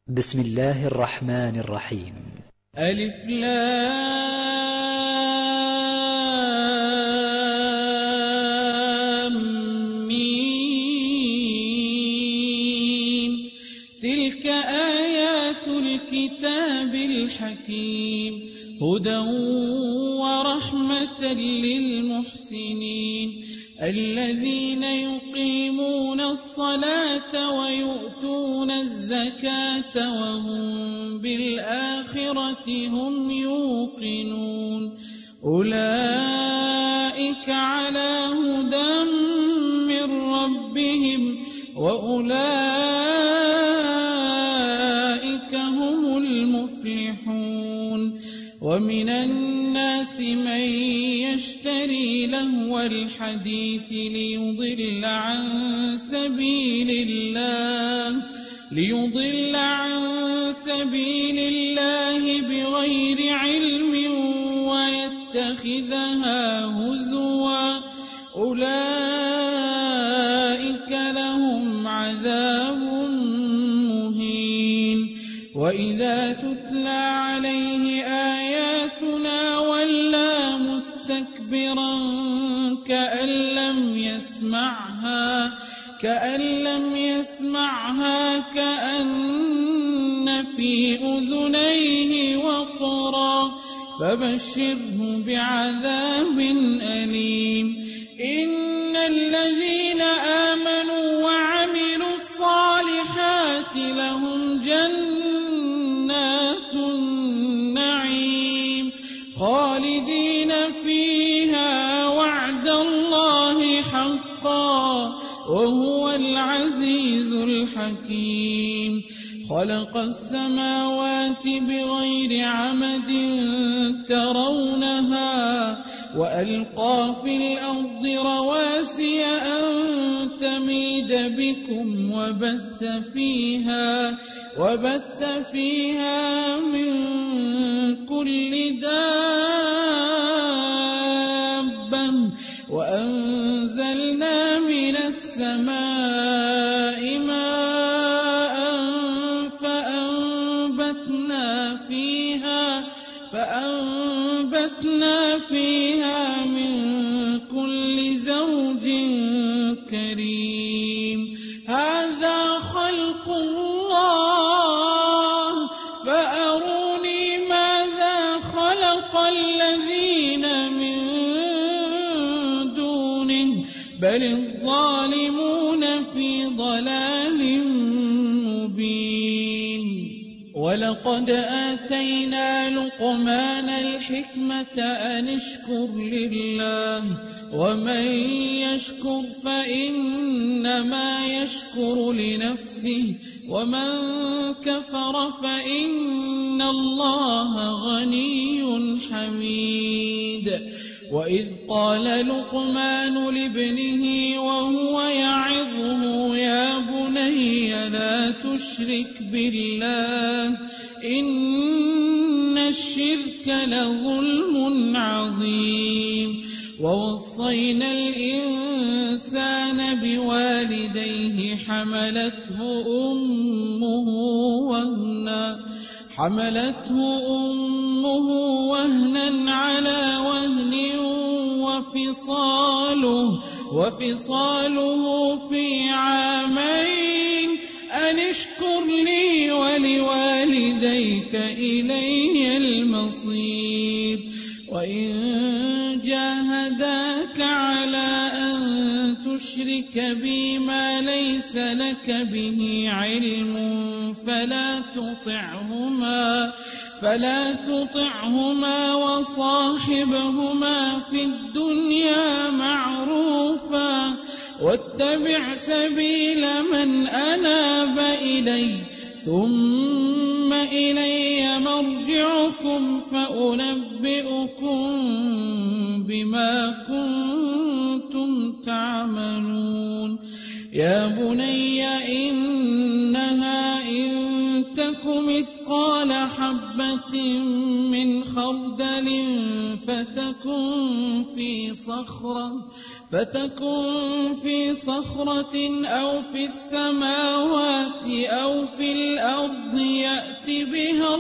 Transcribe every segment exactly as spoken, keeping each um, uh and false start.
بسم الله الرحمن الرحيم. ألف لام ميم. تلك آيات الكتاب الحكيم، هدى ورحمة للمحسنين الذين يقيمون الصلاة ويؤتون الزكاة وهم بالآخرة هم يوقنون. أولئك على هدى من ربهم وأولئك هم المفلحون. ومن الناس من يشتري لهو الحديث ليضل عن سبيل الله ليضل عن سبيل الله بغير علم ويتخذها هزوا. أولئك لهم عذاب مهين. وإذا تتلى عليه آياتنا ولى مستكبرا كأن لم يسمعها كأن لم يسمعها كأن في أذنيه وقرا. فبشره بعذاب أليم. إن الذين آمنوا وعملوا الصالحات لهم جنات النعيم خالدين فيها وعد الله حقا وهو العزيز الحكيم. خلق السماوات بغير عمد ترونها وألقى في الأرض رواسي أن تميد بكم وبث فيها وبث فيها من كل دابة وأنزلنا من السماء ماء فأنبتنا فيها فأنبتنا فيها من كل زوج كريم. هذا خلق الله فأروني ماذا خلق الذين من دونه بل الظالمون في ضلال مبين. ولقد آتينا لقمان الحكمة أن اشكر لله ومن يشكر فإنما يشكر لنفسه ومن كفر فإن الله غني حميد. وإذ قال لقمان لابنه وهو يعظه يا بني لا تشرك بالله إن الشرك لظلم عظيم. ووصينا الإنسان بوالديه حملته أمه وهنا حملته أمه وهنا على وهن وفصاله وفصاله في عامين أن اشكر لي ولوالديك إلي المصير. وإن جاهداك على أن تشرك بي ما ليس لك به علم فلا تطعهما فلا تطعهما وصاحبهما في الدنيا معروفا واتبع سبيل من أناب إلي ثم إلي مرجعكم فأنبئكم بما كنتم تعملون. يا بني إنها إن تك تك مثقال حبة من خردل فتكن في صخرة فتكن في صخرة أو في السماوات أو في الأرض يأت بها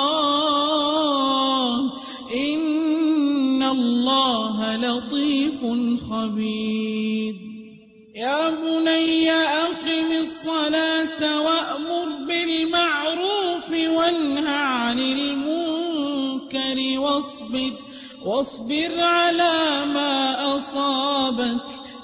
الله إن الله لطيف خبير يا بني أقم الصلاة وأمر بالمعروف وانه عن المنكر واصبر واصبر على ما أصابك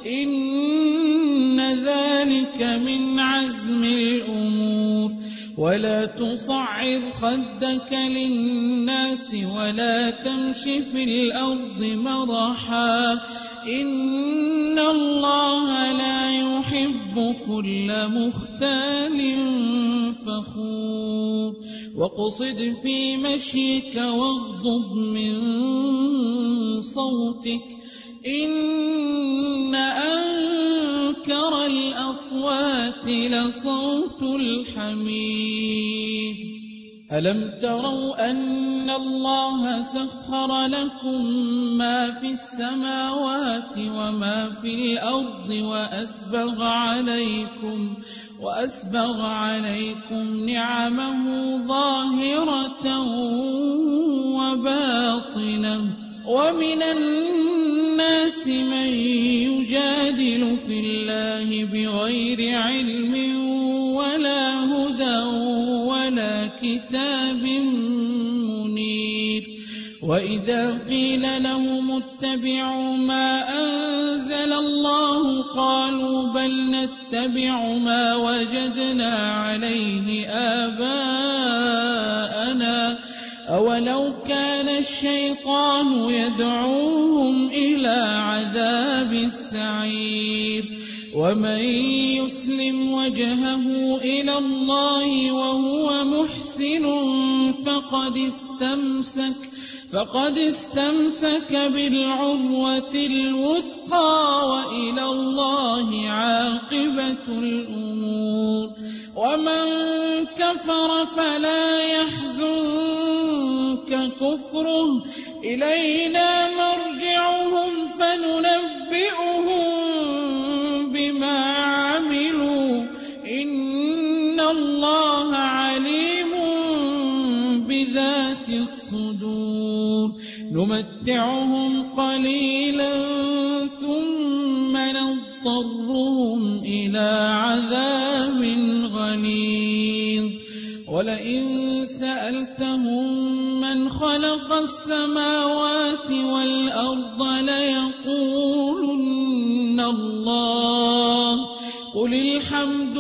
إن ذلك من عزم الأمور ولا تصعر خدك للناس ولا تمش في الأرض مرحا إن الله لا يحب كل مختال فخور واقصد في مشيك واغضض من صوتك إن أنكر الأصوات لصوت الحمير ألم تروا أن الله سخر لكم ما في السماوات وما في الأرض وأسبغ عليكم وأسبغ عليكم نعمه ظاهرة وباطنة ومن الناس من يجادل في الله بغير علم ولا هدى ولا كتاب منير وإذا قيل لهم اتبعوا ما أنزل الله قالوا بل نتبع ما وجدنا عليه آباءنا أولو كان الشيطان يدعوهم إلى عذاب السعير ومن يسلم وجهه إلى الله وهو محسن فقد استمسك فقد استمسك بالعروة الوثقى وإلى الله عاقبة الأمور ومن كفر فلا يحزنك كفره إلينا مرجعهم فننبئهم بما عملوا إن الله عليم بذات الصدور نمتعهم قليلا ثم نضطرهم إلى عذاب غليظ ولئن سألتهم من خلق السماوات والأرض ليقولن الله قل الحمد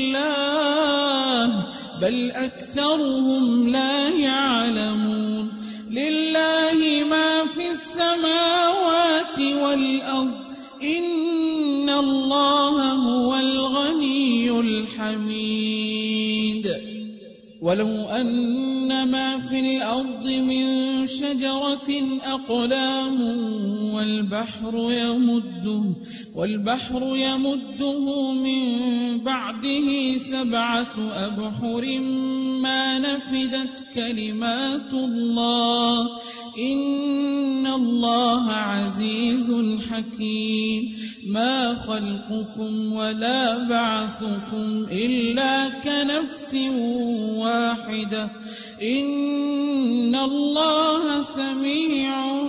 لله بل أكثرهم لا يعلمون لله ما في السماوات والأرض إن الله هو الغني الحميد ولو أن ما في الأرض من شجرة أقلام والبحر يمده والبحر يمده من بعده سبعة أبحر ما نفدت كلمات الله إن الله عزيز حكيم ما خلقكم ولا بعثكم إلا كنفس واحدة إن الله سميع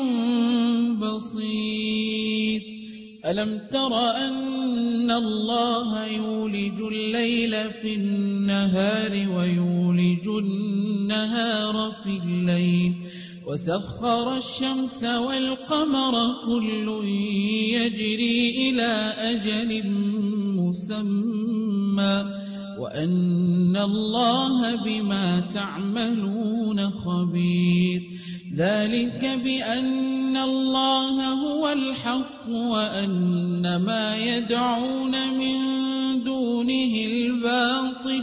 بصير ألم تر أن الله يولج الليل في النهار ويولج النهار في الليل وسخر الشمس والقمر كل يجري إلى أجل مسمى وأن الله بما تعملون خبير ذلك بأن الله هو الحق وأن ما يدعون من دونه الباطل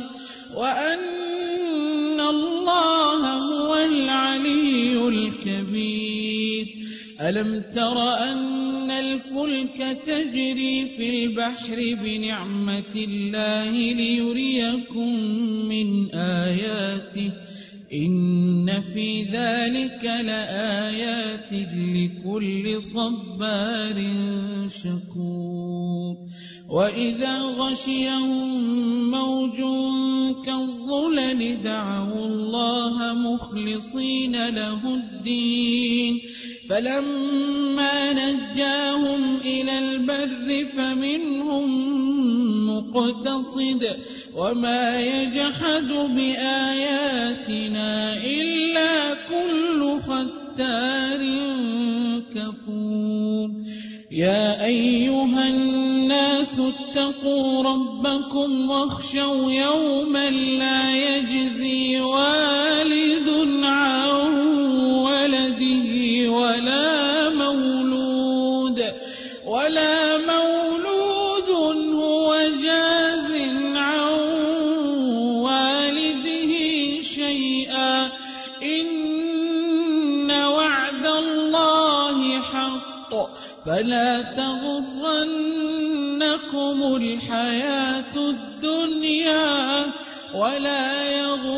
وأن الله هو العلي الكبير ألم تر أن الفلك تجري في البحر بنعمة الله ليريكم من آياته إن في ذلك لآيات لكل صبار شكور وإذا غشيهم موج كالظلل دعوا الله مخلصين له الدين فلما نجاهم إلى البر فمنهم مقتصد وما يجحد بآياتنا إلا كل ختار كفور يا أيها الناس اتقوا ربكم واخشوا يوما لا يجزي والد عن ولده ولا مولود ولا مولود هو جاز عن والده شيئا إن وعد الله حق فلا تغرنكم الحياة الدنيا ولا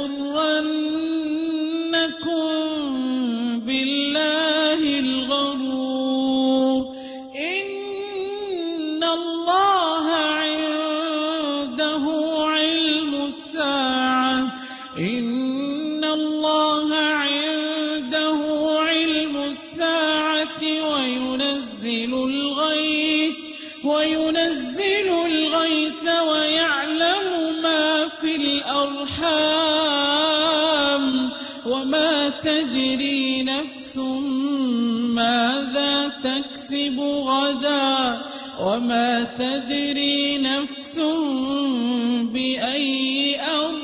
يغرنكم بالله الغرور إن الله عنده علم الساعة إن الله عنده علم الساعة وينزل الغيث وينزل الغيث ويعلم ما في الأرحام وما تدري نفس ماذا تكسب غدا وما تدري نفس بأي أرض